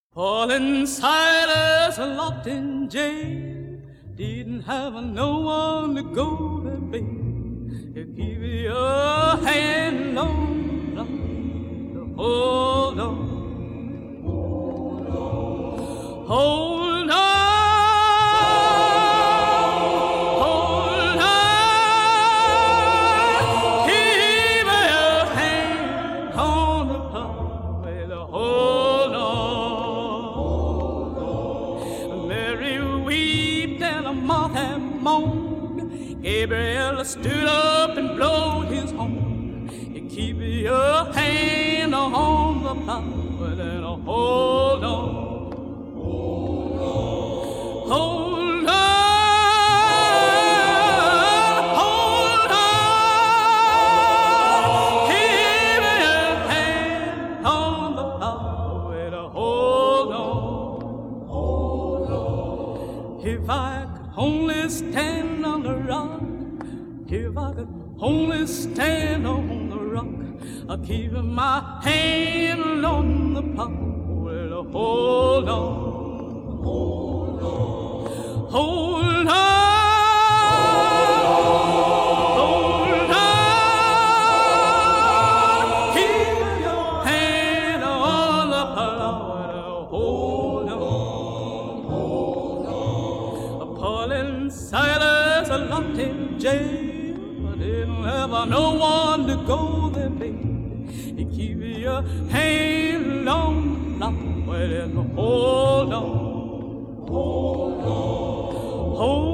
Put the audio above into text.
Paul and Silas are locked in jail, didn't have no one to go their bail. You keep your hand on the block, hold on, hold on. Gabriel stood up and blowed his horn. You keep your hand on the plow, then hold on, hold on, hold on, hold on. Keep your hand on the plow, then hold on, hold on. If I could only stand on the rock, if I could only stand on the rock, I'd keep my hand on the plow. Well, hold on, hold on, hold on, hold on. Keep your hand on the plow. Hold on, hold on. Paul and Silas are locked in jail, didn't have no one to go their way. You keep your hand on the plow, well, then hold on, hold on, hold on.